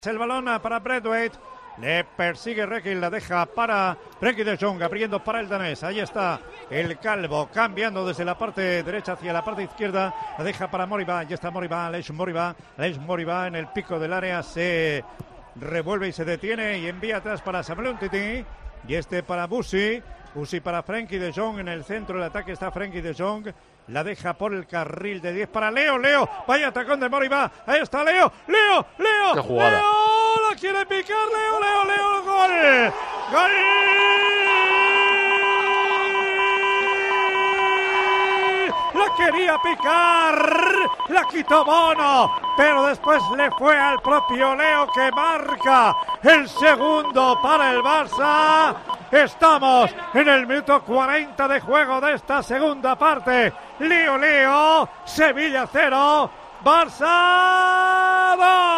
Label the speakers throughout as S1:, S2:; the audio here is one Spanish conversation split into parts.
S1: El balón para Braithwaite, le persigue Requi, la deja para Frenkie de Jong, abriendo para el danés. Ahí está el calvo, cambiando desde la parte derecha hacia la parte izquierda, la deja para Moriba. Ya está Moriba, Aleix Moriba en el pico del área, se revuelve y se detiene y envía atrás para Samuel Umtiti, y este para Busi para Frenkie de Jong. En el centro del ataque está Frenkie de Jong, la deja por el carril de 10 para Leo, vaya atacón de Moriba, ahí está Leo,
S2: qué jugada.
S1: Leo, la quiere picar, Leo, gol, la quería picar, la quitó Bono, pero después le fue al propio Leo, que marca el segundo para el Barça. Estamos en el minuto 40 de juego de esta segunda parte. Leo, Sevilla 0, Barça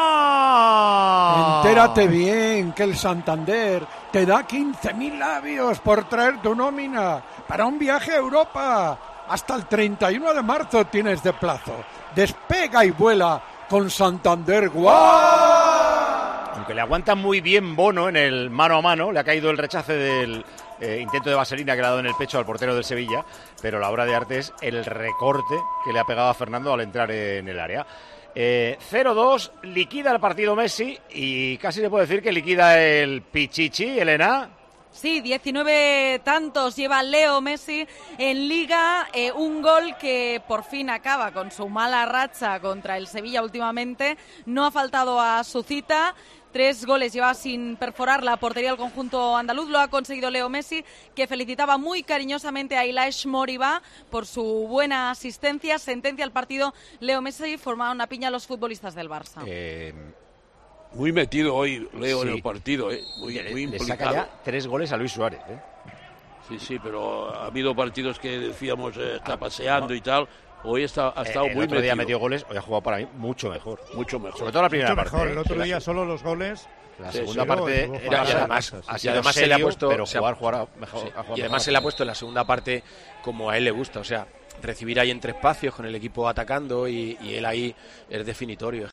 S1: 2.
S3: Entérate bien que el Santander te da 15.000 labios por traer tu nómina para un viaje a Europa. Hasta el 31 de marzo tienes de plazo. Despega y vuela con Santander. ¡Guau!
S2: Aunque le aguanta muy bien Bono en el mano a mano, le ha caído el rechace del intento de vaselina que le ha dado en el pecho al portero del Sevilla, pero la obra de arte es el recorte que le ha pegado a Fernando al entrar en el área. 0-2, liquida el partido Messi y casi se puede decir que liquida el Pichichi, Elena.
S4: Sí, 19 tantos lleva Leo Messi en Liga, un gol que por fin acaba con su mala racha contra el Sevilla últimamente, no ha faltado a su cita. 3 goles lleva sin perforar la portería del conjunto andaluz, lo ha conseguido Leo Messi, que felicitaba muy cariñosamente a Aleix Moriba por su buena asistencia. Sentencia al partido Leo Messi, formaba una piña a los futbolistas del Barça.
S5: Muy metido hoy Leo
S2: sí,
S5: en el partido, muy
S2: le
S5: implicado.
S2: saca ya 3 goles a Luis Suárez.
S5: Sí, pero ha habido partidos que decíamos está paseando y tal. Hoy ha estado muy metido.
S2: El otro día metió goles, hoy ha jugado para mí mucho mejor.
S5: Sobre
S2: todo la primera parte.
S1: El otro día solo los goles.
S2: La segunda parte
S6: era, y además se le ha puesto,
S2: pero jugar mejor.
S6: Sí, y además se le ha puesto en la segunda parte como a él le gusta, o sea, recibir ahí entre espacios con el equipo atacando y él ahí es definitorio.